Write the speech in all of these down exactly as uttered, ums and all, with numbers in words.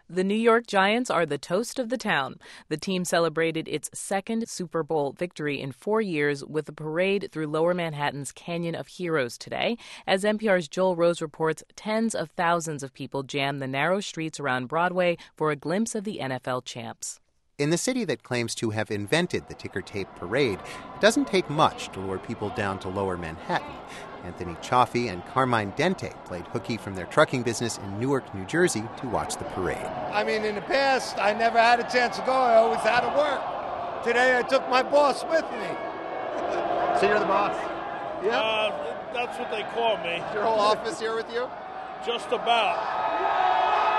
The New York Giants are the toast of the town. The team celebrated its second Super Bowl victory in four years with a parade through Lower Manhattan's Canyon of Heroes today. As N P R's Joel Rose reports, tens of thousands of people jammed the narrow streets around Broadway for a glimpse of the N F L champs. In the city that claims to have invented the ticker tape parade, it doesn't take much to lure people down to Lower Manhattan. Anthony Chaffee and Carmine Dente played hooky from their trucking business in Newark, New Jersey, to watch the parade. I mean, in the past, I never had a chance to go. I always had to work. Today, I took my boss with me. So you're the boss? Yeah. Uh, that's what they call me. Is your whole office here with you? Just about.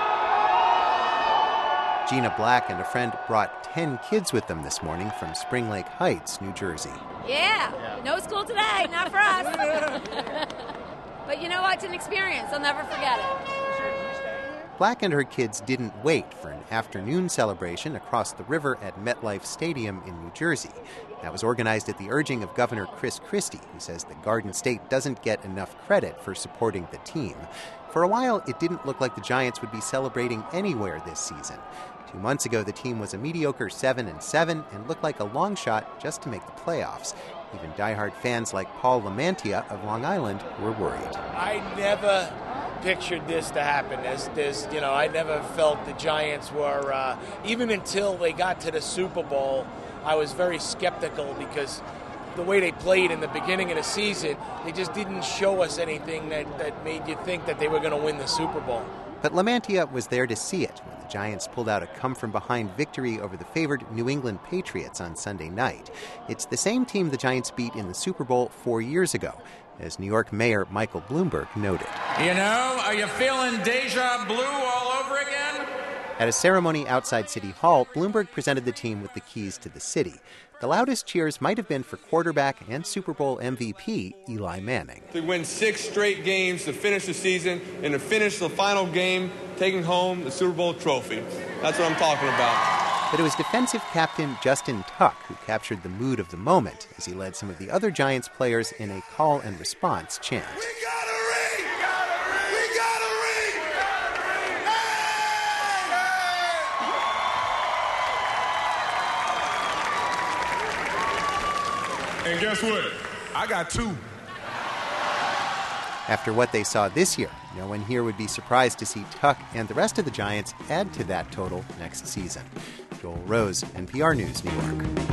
Gina Black and a friend brought ten kids with them this morning from Spring Lake Heights, New Jersey. Yeah, yeah. No school today, not for us. But you know what? It's an experience. I'll never forget it. Black and her kids didn't wait for an afternoon celebration across the river at MetLife Stadium in New Jersey. That was organized at the urging of Governor Chris Christie, who says the Garden State doesn't get enough credit for supporting the team. For a while, it didn't look like the Giants would be celebrating anywhere this season. Two months ago, the team was a mediocre seven and seven and looked like a long shot just to make the playoffs. Even diehard fans like Paul Lamantia of Long Island were worried. I never pictured this to happen. As this, you know, I never felt the Giants were, uh, even until they got to the Super Bowl, I was very skeptical because the way they played in the beginning of the season, they just didn't show us anything that, that made you think that they were going to win the Super Bowl. But Lamantia was there to see it when the Giants pulled out a come-from-behind victory over the favored New England Patriots on Sunday night. It's the same team the Giants beat in the Super Bowl four years ago, as New York Mayor Michael Bloomberg noted. You know, are you feeling deja blue all over again? At a ceremony outside City Hall, Bloomberg presented the team with the keys to the city. The loudest cheers might have been for quarterback and Super Bowl M V P Eli Manning. To win six straight games to finish the season and to finish the final game taking home the Super Bowl trophy. That's what I'm talking about. But it was defensive captain Justin Tuck who captured the mood of the moment as he led some of the other Giants players in a call and response chant. We got a ring! We got a ring! We got a ring! We got a ring! Hey! And guess what? I got two. After what they saw this year, no one here would be surprised to see Tuck and the rest of the Giants add to that total next season. Joel Rose, N P R News, New York.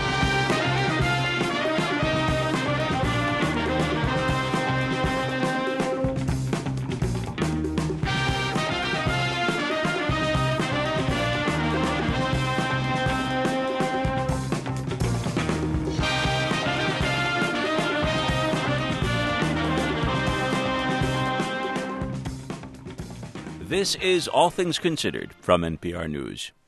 This is All Things Considered from N P R News.